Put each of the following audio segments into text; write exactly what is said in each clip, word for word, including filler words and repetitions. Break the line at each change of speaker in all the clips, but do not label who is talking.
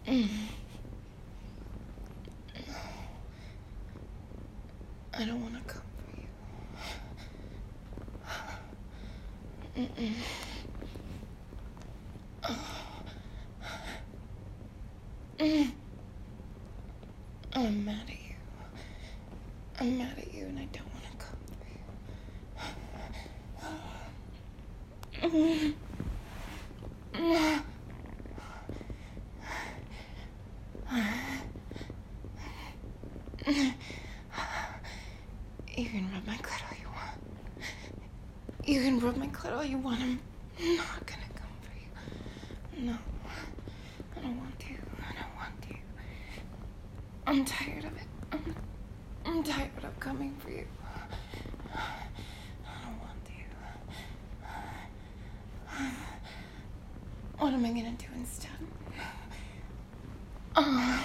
Mm. I don't want to come for you. Mm-mm. Mm. I'm mad at you. I'm mad at you and I don't want to come for you. Mm. You can rub my clit all you want. You can rub my clit all you want. I'm not gonna come for you. No. I don't want to. I don't want to. I'm tired of it. I'm, I'm tired of coming for you. I don't want to. What am I gonna do instead? Uh,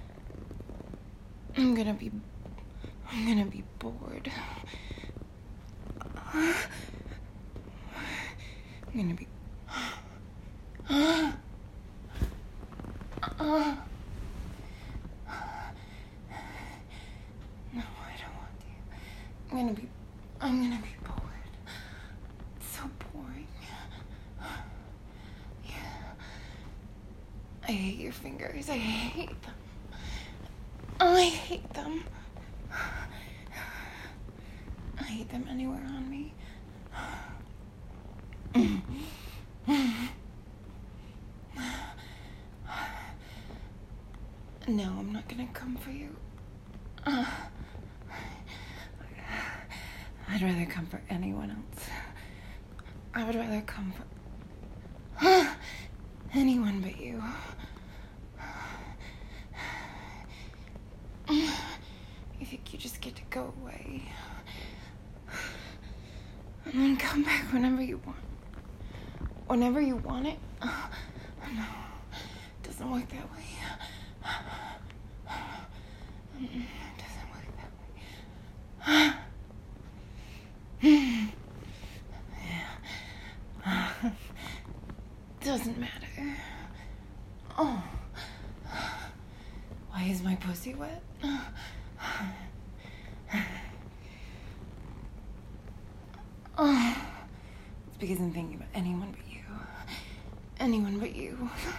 I'm gonna be... I'm gonna be bored. I'm gonna be... Uh, uh, no, I don't want to. I'm gonna be... I'm gonna be bored. It's so boring. Yeah. I hate your fingers. I hate them. I hate them. I hate them anywhere on me. No, I'm not gonna come for you. Uh, I'd rather come for anyone else. I would rather come for uh, anyone but you. You think you just get to go away and then come back whenever you want. Whenever you want it? Uh, no, it doesn't work that way. Mm-mm, it doesn't work that way. Yeah. Doesn't matter. Oh. Why is my pussy wet? Oh. It's because I'm thinking about anyone but you. Anyone but you.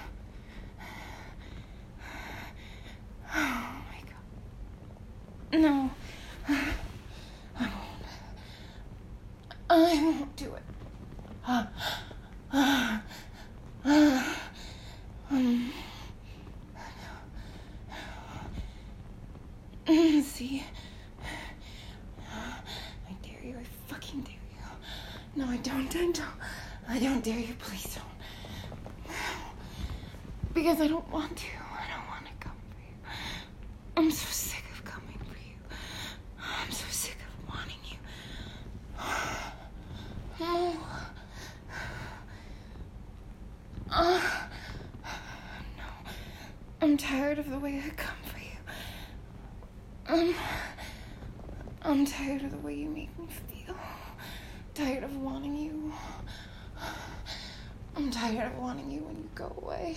Oh my god. No. I won't. I won't do it. Uh, uh, uh, um, see? I dare you. I fucking dare you. No, I don't. I don't. I don't dare you. Please don't. Because I don't want to. I don't want to come for you. I'm so sick of coming for you. I'm so sick of wanting you. No. Uh, no. I'm tired of the way I come for you. Um, I'm tired of the way you make me feel. Tired of wanting you. I'm tired of wanting you when you go away.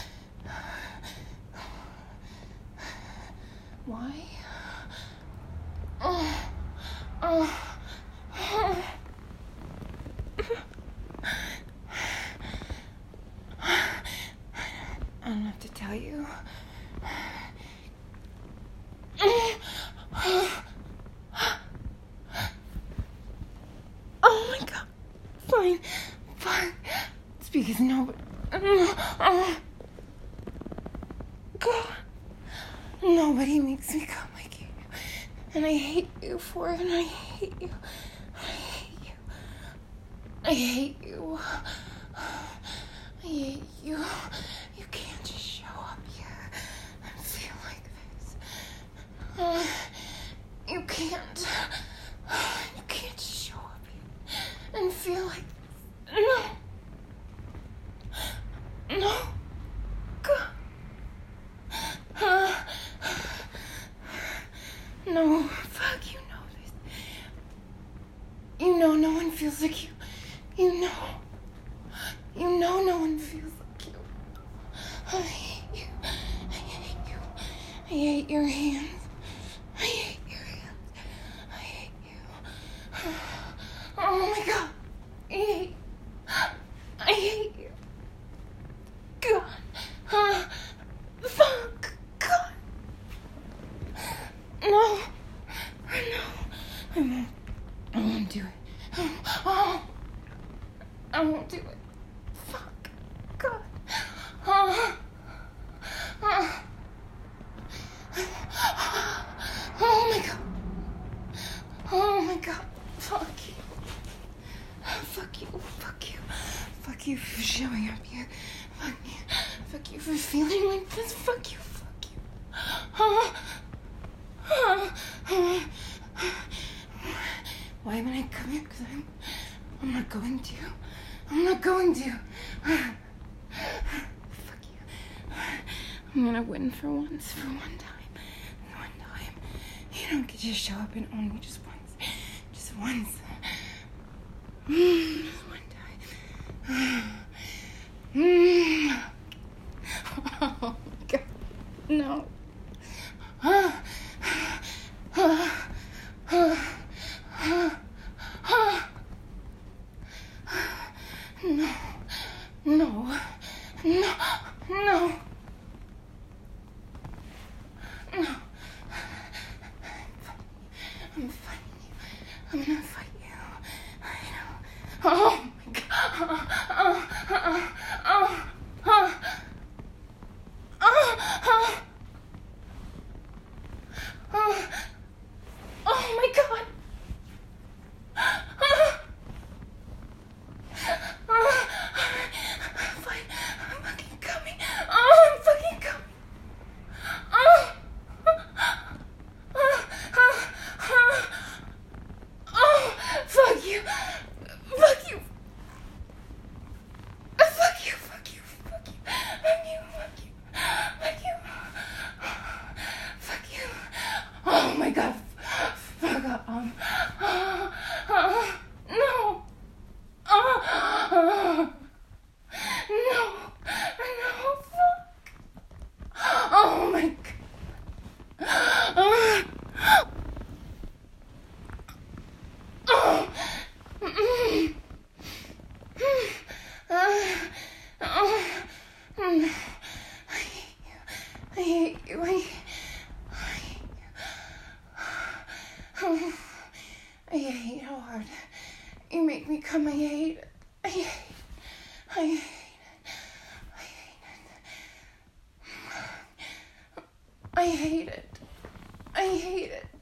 Why? Oh, oh, oh. I don't have to tell you. Oh my god. Fine. Fine. It's because nobody... God. Nobody makes me come like you. And I hate you for it. And I hate you. I hate you. I hate you. I hate you. You can't just show up here and feel like this. Uh, you can't. You can't just show up here and feel like this. No. No. God. Uh, no. Fuck, you know this. You know no one feels like you. You know. You know no one feels like you. I hate you. hate your hands. I hate your hands. I hate you. Oh my God. I hate. I hate you. God. Uh, fuck. God. No. No. I won't. I won't do it. Oh. I won't do it. Fuck. God. Oh. Oh. Oh my God. Oh my God. Fuck you. Fuck you. Fuck you. Fuck you for showing up here. Fuck you. Fuck you for feeling like this. Fuck you. Fuck you. Oh. Oh. Oh. Why am I coming? Because I'm, I'm not going to. I'm not going to. Fuck you. I'm gonna win for once. For one time. One time. You don't get to show up and own me just once. Just once. Mm, just one time. Mm. Oh my God. No. No. No. No. No. No. I'm fighting you. I'm gonna fight you. I know. Oh my God. Oh, oh, oh, oh, oh, oh, oh, oh my God. Oh, oh, fine. I'm fucking coming. Oh, I'm fucking coming. Oh, oh, oh, oh, oh, fuck you. Fuck you. Fuck you, fuck you, fuck you, fuck you, fuck you, fuck you, fuck you. Oh my God. Fuck up. Um, oh, oh, no. Oh, oh, no. No, fuck. Oh my God. Oh. Oh. Mm. Uh, oh, no. I hate you. I hate you. I, I hate you. Oh, I hate how hard you make me come. I hate it. I hate it. I hate it. I hate it. I hate it. I hate it.